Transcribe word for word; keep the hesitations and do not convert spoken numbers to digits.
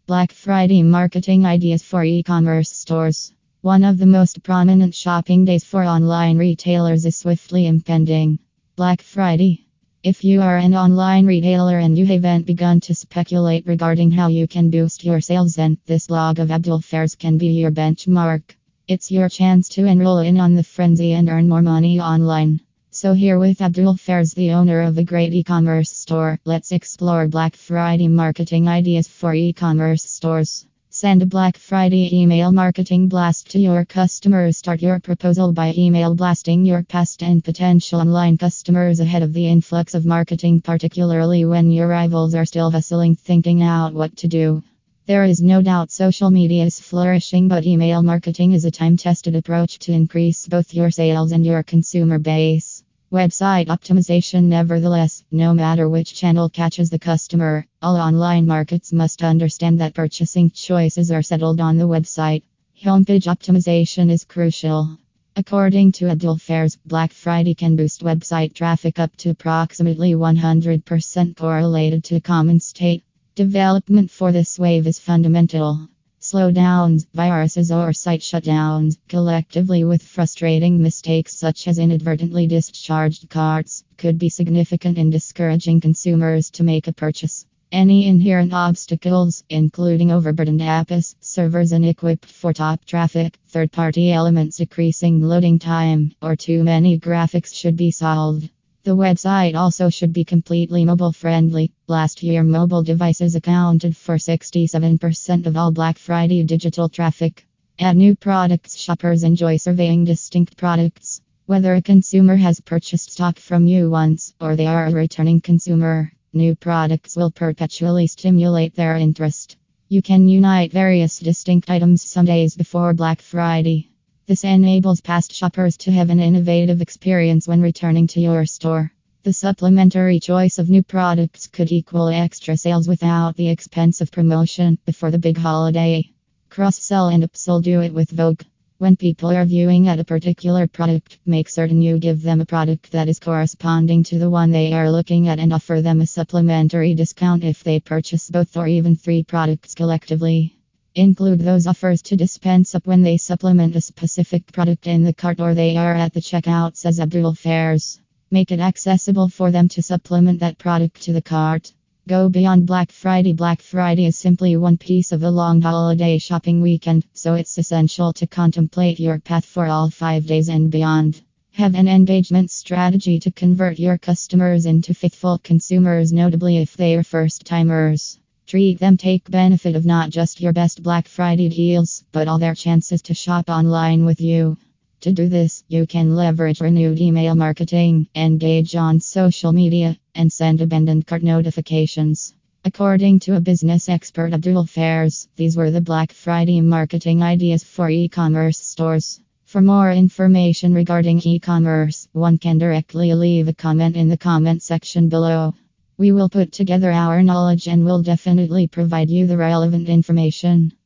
Black Friday marketing ideas for e-commerce stores. One of the most prominent shopping days for online retailers is swiftly impending. Black Friday. If you are an online retailer and you haven't begun to speculate regarding how you can boost your sales, then this blog of Abdul Fairs can be your benchmark. It's your chance to enroll in on the frenzy and earn more money online. So here with Abdul Fairs, the owner of a great e-commerce store, let's explore Black Friday marketing ideas for e-commerce stores. Send a Black Friday email marketing blast to your customers. Start your proposal by email blasting your past and potential online customers ahead of the influx of marketing, particularly when your rivals are still hustling, thinking out what to do. There is no doubt social media is flourishing, but email marketing is a time-tested approach to increase both your sales and your consumer base. Website optimization. Nevertheless, no matter which channel catches the customer, all online markets must understand that purchasing choices are settled on the website. Homepage optimization is crucial. According to Abdul Fairs, Black Friday can boost website traffic up to approximately one hundred percent correlated to common state. Development for this wave is fundamental. Slowdowns, viruses, or site shutdowns, collectively with frustrating mistakes such as inadvertently discharged carts, could be significant in discouraging consumers to make a purchase. Any inherent obstacles, including overburdened apps, servers unequipped for top traffic, third-party elements decreasing loading time, or too many graphics, should be solved. The website also should be completely mobile friendly. Last year, mobile devices accounted for sixty-seven percent of all Black Friday digital traffic. Add new products. Shoppers enjoy surveying distinct products. Whether a consumer has purchased stock from you once or they are a returning consumer, new products will perpetually stimulate their interest. You can unite various distinct items some days before Black Friday. This enables past shoppers to have an innovative experience when returning to your store. The supplementary choice of new products could equal extra sales without the expense of promotion before the big holiday. Cross-sell and upsell. Do it with Vogue. When people are viewing at a particular product, make certain you give them a product that is corresponding to the one they are looking at and offer them a supplementary discount if they purchase both or even three products collectively. Include those offers to dispense up when they supplement a specific product in the cart or they are at the checkout, says Abdul Fairs. Make it accessible for them to supplement that product to the cart. Go beyond Black Friday. Black Friday is simply one piece of a long holiday shopping weekend, so it's essential to contemplate your path for all five days and beyond. Have an engagement strategy to convert your customers into faithful consumers, notably if they are first-timers. Treat them take benefit of not just your best Black Friday deals, but all their chances to shop online with you. To do this, you can leverage renewed email marketing, engage on social media, and send abandoned cart notifications. According to a business expert, Abdul Fairs, these were the Black Friday marketing ideas for e-commerce stores. For more information regarding e-commerce, one can directly leave a comment in the comment section below. We will put together our knowledge and will definitely provide you the relevant information.